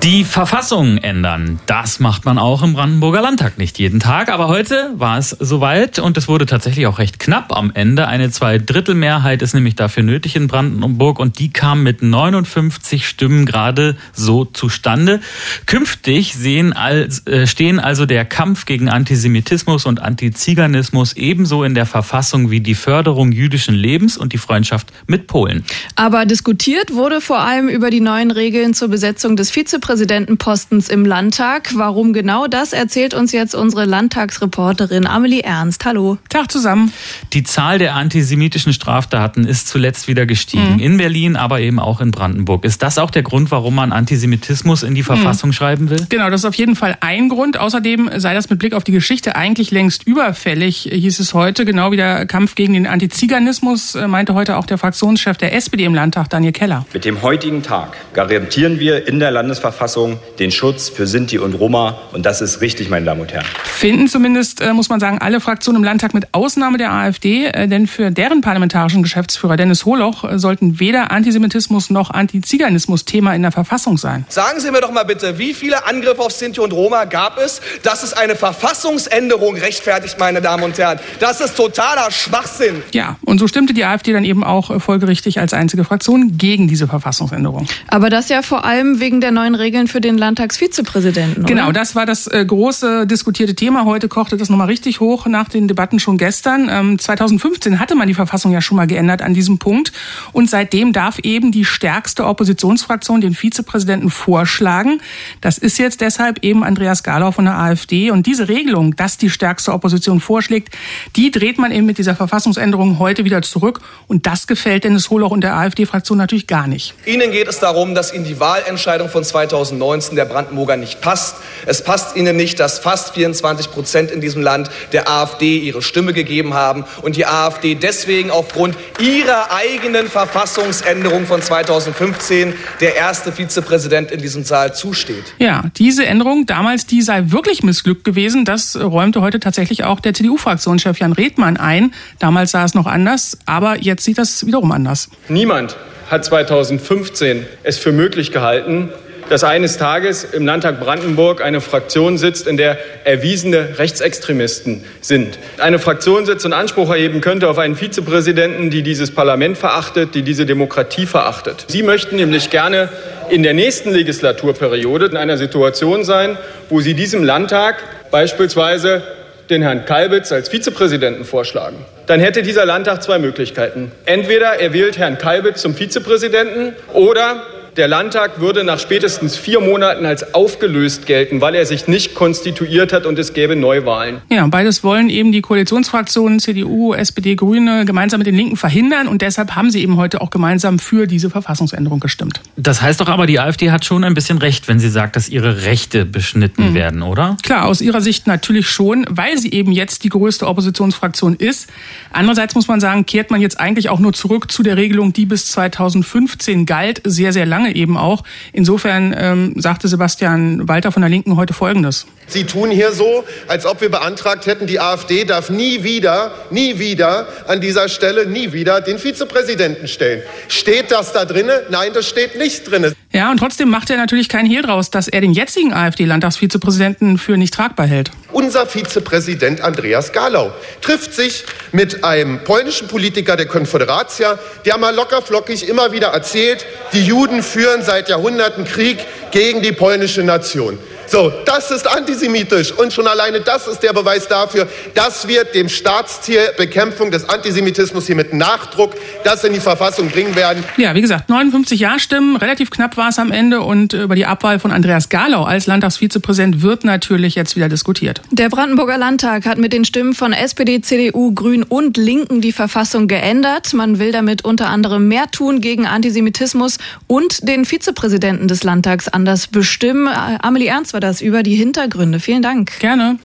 Die Verfassung ändern, das macht man auch im Brandenburger Landtag nicht jeden Tag. Aber heute war es soweit und es wurde tatsächlich auch recht knapp am Ende. Eine Zweidrittelmehrheit ist nämlich dafür nötig in Brandenburg und die kam mit 59 Stimmen gerade so zustande. Künftig stehen also der Kampf gegen Antisemitismus und Antiziganismus ebenso in der Verfassung wie die Förderung jüdischen Lebens und die Freundschaft mit Polen. Aber diskutiert wurde vor allem über die neuen Regeln zur Besetzung des Vizepräsidentenpostens im Landtag. Warum genau das, erzählt uns jetzt unsere Landtagsreporterin Amelie Ernst. Hallo. Tag zusammen. Die Zahl der antisemitischen Straftaten ist zuletzt wieder gestiegen. In Berlin, aber eben auch in Brandenburg. Ist das auch der Grund, warum man Antisemitismus in die Verfassung schreiben will? Genau, das ist auf jeden Fall ein Grund. Außerdem sei das mit Blick auf die Geschichte eigentlich längst überfällig, hieß es heute. Genau wie der Kampf gegen den Antiziganismus, meinte heute auch der Fraktionschef der SPD im Landtag, Daniel Keller. Mit dem heutigen Tag garantieren wir in der Landesverfassung den Schutz für Sinti und Roma. Und das ist richtig, meine Damen und Herren. Finden zumindest, muss man sagen, alle Fraktionen im Landtag mit Ausnahme der AfD. Denn für deren parlamentarischen Geschäftsführer Dennis Holoch sollten weder Antisemitismus noch Antiziganismus Thema in der Verfassung sein. Sagen Sie mir doch mal bitte, wie viele Angriffe auf Sinti und Roma gab es, dass es eine Verfassungsänderung rechtfertigt, meine Damen und Herren? Das ist totaler Schwachsinn. Ja, und so stimmte die AfD dann eben auch folgerichtig als einzige Fraktion gegen diese Verfassungsänderung. Aber das ja vor allem wegen der neuen Regeln für den Landtagsvizepräsidenten, oder? Genau, das war das große diskutierte Thema. Heute kochte das nochmal richtig hoch nach den Debatten schon gestern. 2015 hatte man die Verfassung ja schon mal geändert an diesem Punkt. Und seitdem darf eben die stärkste Oppositionsfraktion den Vizepräsidenten vorschlagen. Das ist jetzt deshalb eben Andreas Garlau von der AfD. Und diese Regelung, dass die stärkste Opposition vorschlägt, die dreht man eben mit dieser Verfassungsänderung heute wieder zurück. Und das gefällt Dennis Holoch und der AfD-Fraktion natürlich gar nicht. Ihnen geht es darum, dass Ihnen die Wahlentscheidung von 2019 der Brandenburger nicht passt. Es passt Ihnen nicht, dass fast 24% in diesem Land der AfD ihre Stimme gegeben haben und die AfD deswegen aufgrund ihrer eigenen Verfassungsänderung von 2015 der erste Vizepräsident in diesem Saal zusteht. Ja, diese Änderung damals, die sei wirklich missglückt gewesen. Das räumte heute tatsächlich auch der CDU-Fraktionschef Jan Redmann ein. Damals sah es noch anders, aber jetzt sieht das wiederum anders. Niemand hat 2015 es für möglich gehalten, dass eines Tages im Landtag Brandenburg eine Fraktion sitzt, in der erwiesene Rechtsextremisten sind. Eine Fraktion sitzt und Anspruch erheben könnte auf einen Vizepräsidenten, die dieses Parlament verachtet, die diese Demokratie verachtet. Sie möchten nämlich gerne in der nächsten Legislaturperiode in einer Situation sein, wo Sie diesem Landtag beispielsweise den Herrn Kalbitz als Vizepräsidenten vorschlagen. Dann hätte dieser Landtag zwei Möglichkeiten. Entweder er wählt Herrn Kalbitz zum Vizepräsidenten oder der Landtag würde nach spätestens 4 Monaten als aufgelöst gelten, weil er sich nicht konstituiert hat und es gäbe Neuwahlen. Ja, beides wollen eben die Koalitionsfraktionen CDU, SPD, Grüne gemeinsam mit den Linken verhindern und deshalb haben sie eben heute auch gemeinsam für diese Verfassungsänderung gestimmt. Das heißt doch aber, die AfD hat schon ein bisschen recht, wenn sie sagt, dass ihre Rechte beschnitten werden, oder? Klar, aus ihrer Sicht natürlich schon, weil sie eben jetzt die größte Oppositionsfraktion ist. Andererseits muss man sagen, kehrt man jetzt eigentlich auch nur zurück zu der Regelung, die bis 2015 galt, sehr, sehr lange eben auch. Insofern sagte Sebastian Walter von der Linken heute Folgendes. Sie tun hier so, als ob wir beantragt hätten, die AfD darf nie wieder an dieser Stelle, nie wieder den Vizepräsidenten stellen. Steht das da drinne? Nein, das steht nicht drinne. Ja, und trotzdem macht er natürlich keinen Hehl draus, dass er den jetzigen AfD-Landtagsvizepräsidenten für nicht tragbar hält. Unser Vizepräsident Andreas Garlau trifft sich mit einem polnischen Politiker der Konföderacja, der mal lockerflockig immer wieder erzählt, die Juden führen seit Jahrhunderten Krieg gegen die polnische Nation. So, das ist antisemitisch und schon alleine das ist der Beweis dafür, dass wir dem Staatsziel Bekämpfung des Antisemitismus hier mit Nachdruck das in die Verfassung bringen werden. Ja, wie gesagt, 59 Ja-Stimmen, relativ knapp war es am Ende und über die Abwahl von Andreas Garlau als Landtagsvizepräsident wird natürlich jetzt wieder diskutiert. Der Brandenburger Landtag hat mit den Stimmen von SPD, CDU, Grünen und Linken die Verfassung geändert. Man will damit unter anderem mehr tun gegen Antisemitismus und den Vizepräsidenten des Landtags anders bestimmen. Amelie Ernst war das über die Hintergründe. Vielen Dank. Gerne.